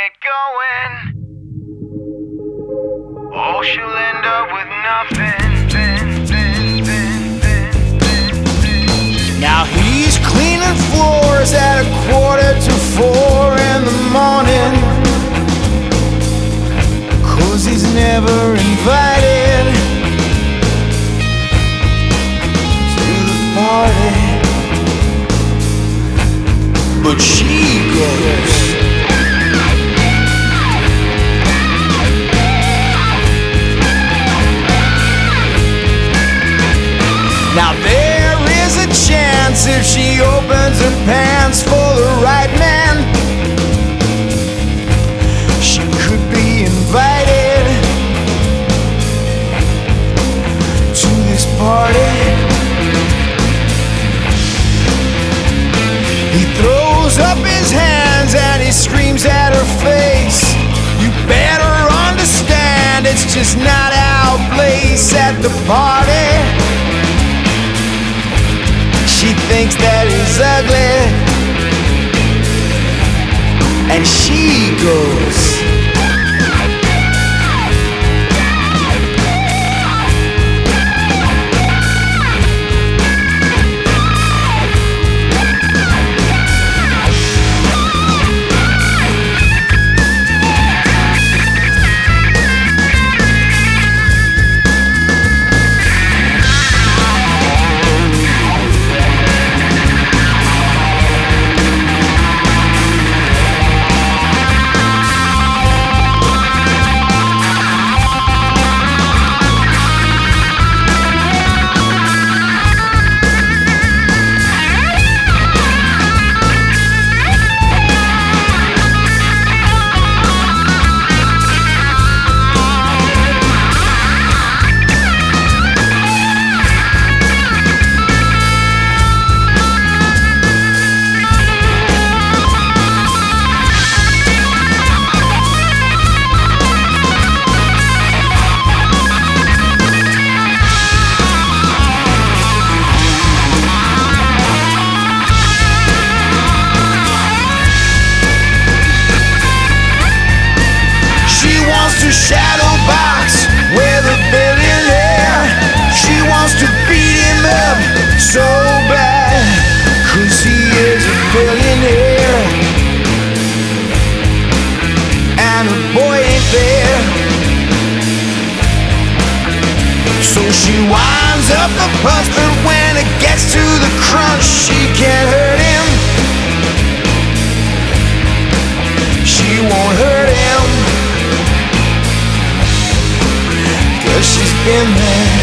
it going. Oh, she'll end up with nothing. Now he's cleaning floors at 3:45 in the morning, 'cause he's never invited to the party, but she goes. Now there is a chance if she opens her pants for the right man, she could be invited to this party. He throws up his hands and he screams at her face, "You better understand, it's just not our place at the party." She thinks that he's ugly, and she goes. To shadow box with a billionaire. She wants to beat him up so bad, 'cause he is a billionaire and her boy ain't there. So she winds up the punch, but when it gets to the crunch, she can't hurt him. She won't hurt him, 'cause she's been there.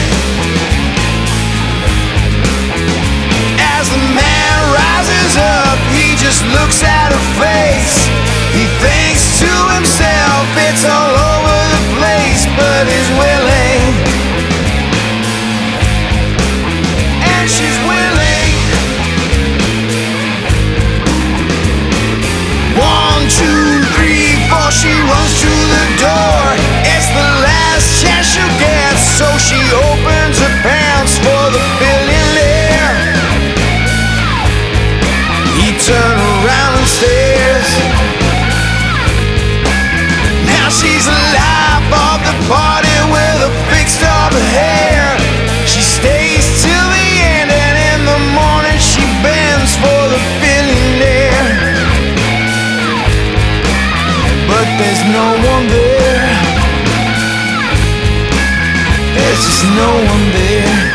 As the man rises up, he just looks at her face. He thinks to himself, it's all over the place, but he's willing, and she's willing. 1, 2, 3, 4, she runs to the door. It's the last chance she'll get, so she opens her pants for the billionaire. He turns around and stares. Now she's alive of the party with a big stub of hair. She stays till the end, and in the morning she bends for the billionaire. But there's no one there. There's just no one there.